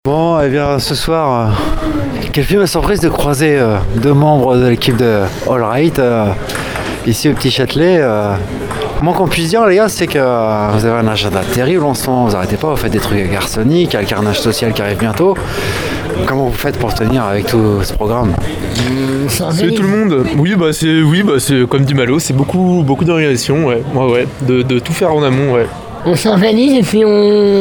Bon, eh bien, ce soir, quelle fut ma surprise de croiser deux membres de l'équipe de All Right ici au Petit Châtelet. Moins qu'on puisse dire, les gars, c'est que vous avez un agenda terrible en ce moment. Vous arrêtez pas, vous faites des trucs avec Arsenic, il y a le carnage social qui arrive bientôt. Comment vous faites pour tenir avec tout ce programme? Salut tout le monde. Oui, c'est comme dit Malo, c'est beaucoup d'organisation, ouais, de tout faire en amont, ouais. On s'organise et puis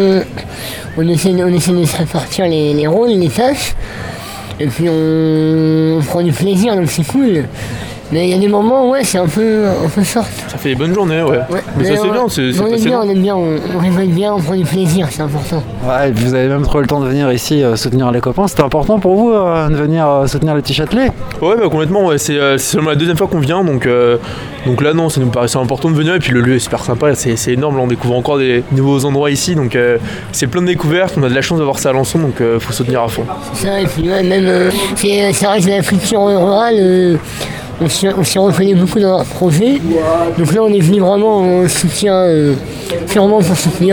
on essaie de se répartir les rôles, les tâches. Et puis on prend du plaisir, donc c'est cool. Mais il y a des moments où c'est un peu short. Ça fait des bonnes journées, ouais. Mais ça c'est bien, c'est on aime bien, on rigole bien, on prend du plaisir, c'est important. Ouais, et puis vous avez même trouvé le temps de venir ici soutenir les copains. C'était important pour vous de venir soutenir le Petit Châtelet? Ouais, complètement, ouais. C'est seulement la deuxième fois qu'on vient, donc là non, ça nous paraissait important de venir. Et puis le lieu est super sympa, c'est énorme, là on découvre encore des nouveaux endroits ici, donc c'est plein de découvertes, on a de la chance d'avoir ça à Alençon, donc faut soutenir à fond. C'est ça, et puis même, ça reste de la culture rurale. On s'y reconnaît beaucoup dans leur projet. Donc là, on est venu vraiment en soutien, purement pour soutenir.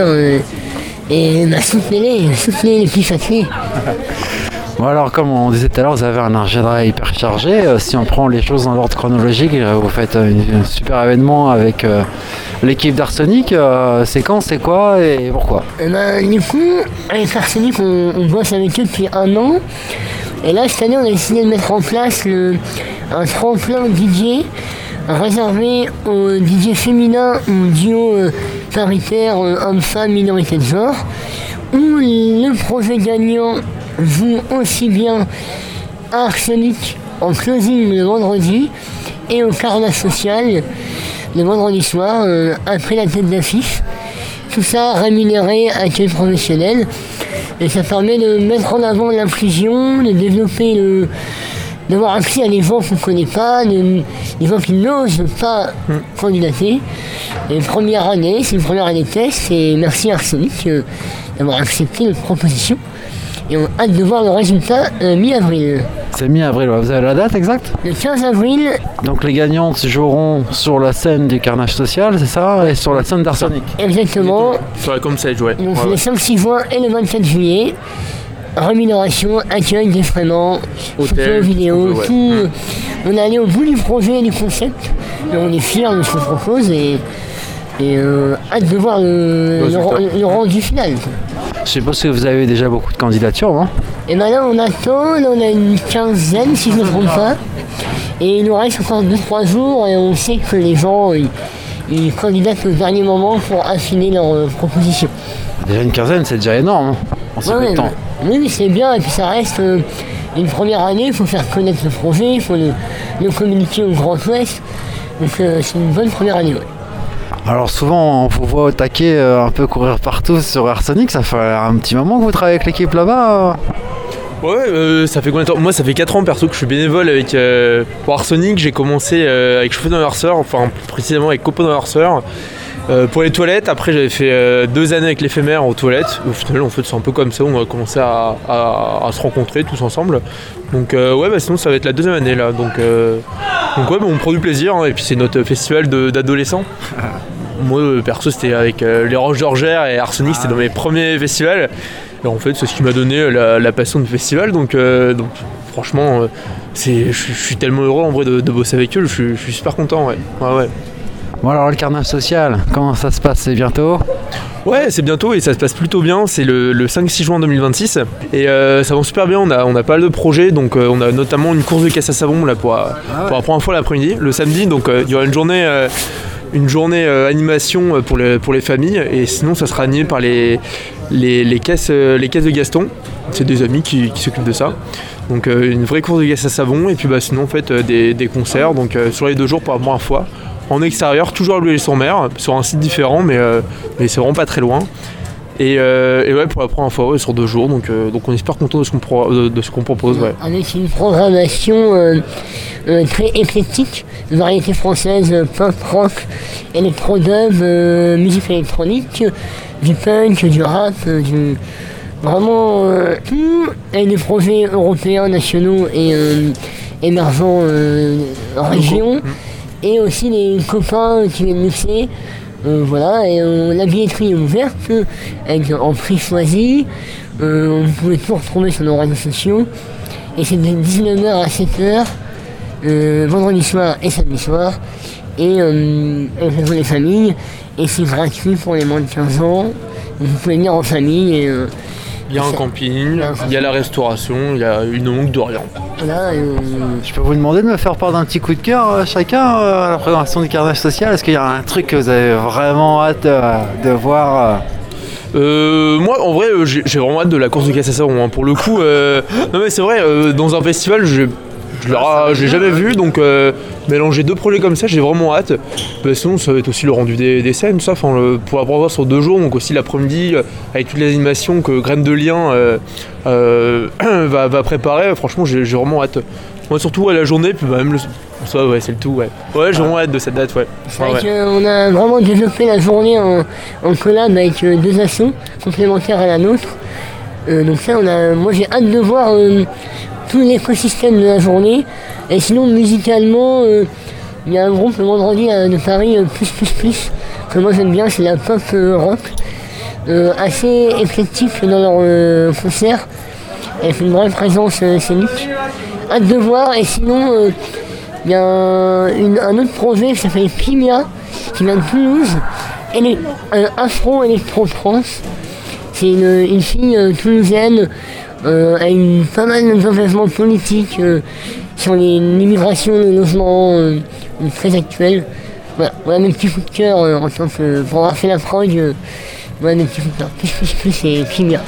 Soutenez les petits Châtelet. Bon alors, comme on disait tout à l'heure, vous avez un agenda hyper chargé. Si on prend les choses dans l'ordre chronologique, vous faites un super événement avec l'équipe d'Arsenic. C'est quand, c'est quoi et pourquoi? Du coup, avec Arsenic, on bosse avec eux depuis 1 an. Et là, cette année, on a décidé de mettre en place un tremplin DJ réservé aux DJ féminins ou duo paritaire homme-femme minorité de genre, où le projet gagnant joue aussi bien à Arsenic en closing le vendredi et au carnage social le vendredi soir après la tête d'affiche. Tout ça rémunéré à titre professionnel. Et ça permet de mettre en avant l'inclusion, de développer d'avoir accès à des gens qu'on ne connaît pas, des gens qui n'osent pas candidater. Et première année, c'est une première année de test, et merci Arsenic d'avoir accepté notre proposition. Et on a hâte de voir le résultat mi-avril. C'est mi-avril, vous avez la date exacte? Le 15 avril. Donc les gagnantes joueront sur la scène du carnage social, c'est ça? Et sur la scène d'Arsenic? Exactement. Sur la Comstage, ouais. Donc le 5-6 juin et le 24 juillet. Rémunération, accueil, défraiement, photos, vidéos, tout. On est allé au bout du projet et du concept. Et on est fiers de ce qu'on propose et hâte de voir le rendu final. Je suppose que vous avez déjà beaucoup de candidatures, non? Et maintenant on attend, là on a une quinzaine si je ne me trompe pas. Et il nous reste encore 2-3 jours et on sait que les gens ils candidatent au dernier moment pour affiner leur proposition. Déjà une quinzaine, c'est déjà énorme, en si peu de temps. Oui, c'est bien, et puis ça reste une première année, il faut faire connaître le projet, il faut le communiquer au Grand Ouest. Donc c'est une bonne première année. Ouais. Alors souvent, on vous voit au taquet un peu courir partout sur Arsenic. Ça fait un petit moment que vous travaillez avec l'équipe là-bas Ouais, ça fait combien de temps? Moi, ça fait 4 ans perso que je suis bénévole pour Arsenic. J'ai commencé avec Chauffeur d'inverseur, enfin précisément avec Copain d'inverseur. Pour les toilettes, après j'avais fait 2 années avec l'éphémère aux toilettes. Au final, en fait, c'est un peu comme ça, on a commencé à se rencontrer tous ensemble. Donc sinon ça va être la 2e année là. Donc on prend du plaisir, hein, et puis c'est notre festival d'adolescents. Moi perso c'était avec les Roches d'Orgères et Arsenic, c'était dans mes premiers festivals. Et en fait c'est ce qui m'a donné la passion du festival. Donc franchement je suis tellement heureux en vrai de bosser avec eux, je suis super content, ouais. Bon alors le carnage social, comment ça se passe? C'est bientôt? Ouais, c'est bientôt et ça se passe plutôt bien, c'est le 5-6 juin 2026 et ça va super bien, on a pas mal de projets, donc on a notamment une course de caisse à savon là pour la première fois l'après-midi, le samedi, donc il y aura une journée animation pour les familles, et sinon ça sera animé par les caisses de Gaston, c'est des amis qui s'occupent de ça. Donc une vraie course de caisse à savon, et puis sinon en fait des concerts, donc sur les 2 jours pour la première fois. En extérieur, toujours à Bleuillet-sur-Mer, sur un site différent, mais c'est vraiment pas très loin. Et ouais, pour la première fois, sur 2 jours, donc on est super content de ce qu'on propose. Ouais. Avec une programmation très éclectique, variété française, pop, rock, électro-dub, musique électronique, du punk, du rap, vraiment tout, et des projets européens, nationaux et émergents en région. Et aussi les copains qui viennent mixer Voilà, et la billetterie est ouverte, avec en prix choisi. Vous pouvez tout retrouver sur nos réseaux sociaux. Et c'est de 19h à 7h, vendredi soir et samedi soir. Et pour les familles. Et c'est gratuit pour les moins de 15 ans. Vous pouvez venir en famille. Et, il y a un camping, il y a la restauration, il y a une ongle de rien. Voilà, Je peux vous demander de me faire part d'un petit coup de cœur chacun à la présentation du carnage social. Est-ce qu'il y a un truc que vous avez vraiment hâte de voir Moi, en vrai, j'ai vraiment hâte de la course de Cassation. Hein. Pour le coup, non mais c'est vrai, dans un festival, je l'ai jamais vu, donc mélanger deux projets comme ça, j'ai vraiment hâte. Sinon, ça va être aussi le rendu des scènes, tout ça. Pour avoir voir sur 2 jours, donc aussi l'après-midi, avec toutes les animations que Graines de Lien va préparer. Franchement, j'ai vraiment hâte. Moi, surtout à la journée, puis même ça, ouais, c'est le tout, ouais. Ouais, j'ai vraiment hâte de cette date, ouais. C'est vrai qu'on a vraiment développé la journée en collab avec 2 assos complémentaires à la nôtre. Donc ça, moi j'ai hâte de voir tout l'écosystème de la journée. Et sinon, musicalement, il y a un groupe le vendredi de Paris, Plus, que moi j'aime bien, c'est la pop rock, assez éclectique dans leur concert, avec une vraie présence scénique. Hâte de voir, et sinon, il y a un autre projet qui s'appelle Pimia, qui vient de Toulouse, Afro Electro France. C'est une fille toulousaine avec pas mal d'engagements politiques sur l'immigration, le logement, très actuel. Voilà mes petits coups de cœur en tant que pour avoir fait la prog. Voilà mes petits coups de cœur. Plus et Pimia.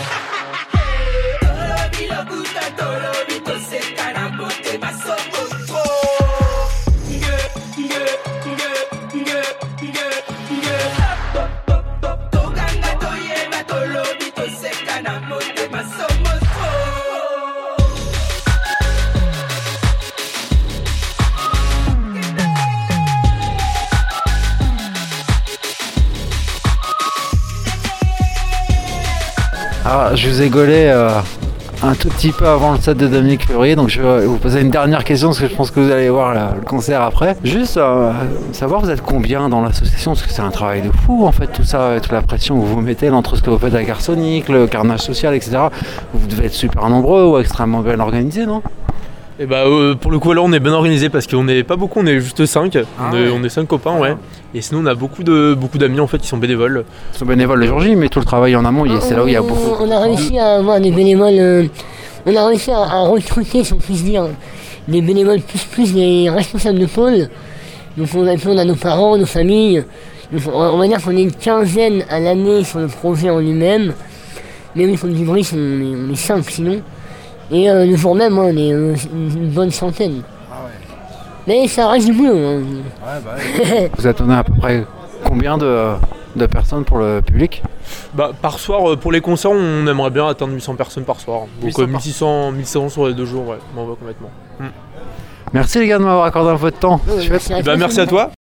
Alors, je vous ai gaulé un tout petit peu avant le set de Dominique Fleurier, donc je vais vous poser une dernière question parce que je pense que vous allez voir le concert après. Juste savoir, vous êtes combien dans l'association, parce que c'est un travail de fou en fait, tout ça, toute la pression que vous vous mettez entre ce que vous faites avec Arsonic, le carnage social, etc. Vous devez être super nombreux ou extrêmement bien organisés, non? Et pour le coup, là, on est bien organisé parce qu'on n'est pas beaucoup, on est juste 5. On est 5 copains, ouais. Et sinon, on a beaucoup d'amis en fait qui sont bénévoles. Ils sont bénévoles le jour J, mais tout le travail en amont, c'est là où il y a beaucoup. On a réussi à avoir des bénévoles, on a réussi à recruter, si on peut se dire, des bénévoles plus des responsables de pôle. Donc on a nos parents, nos familles. Donc, on va dire qu'on est une quinzaine à l'année sur le projet en lui-même. Mais oui, comme du bruit, on est 5 sinon. Et le jour même, on est une bonne centaine. Ah ouais. Mais ça reste du boulot. Hein. Ouais. Vous attendez à peu près combien de personnes pour le public? Par soir, pour les concerts, on aimerait bien atteindre 800 personnes par soir. Donc 1600 sur les 2 jours, ouais, on va complètement. Merci les gars de m'avoir accordé un peu de temps. Merci à toi.